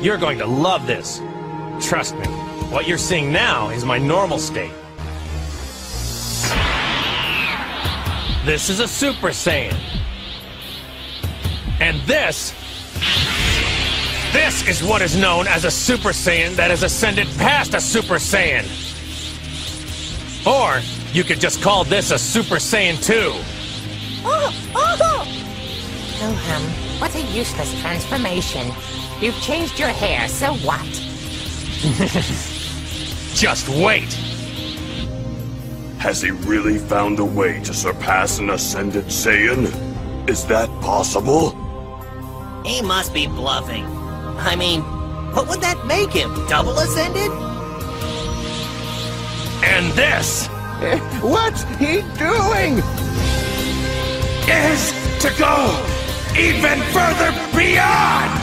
You're going to love this. Trust me, what you're seeing now is my normal state. This is a Super Saiyan. And this is what is known as a Super Saiyan that has ascended past a Super Saiyan. Or, you could just call this a Super Saiyan 2. Wilhelm, what a useless transformation. You've changed your hair, so what? Just wait. Has he really found a way to surpass an Ascended Saiyan? Is that possible? He must be bluffing. I mean, what would that make him? Double Ascended? And this What's he doing? Is to go even further beyond!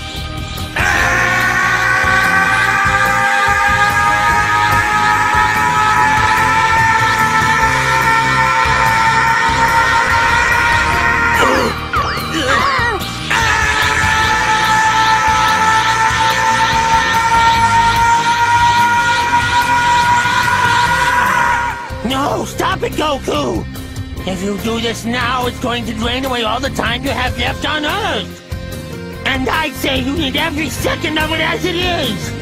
No, stop it, Goku! If you do this now, it's going to drain away all the time you have left on Earth. And I'd say you need every second of it as it is.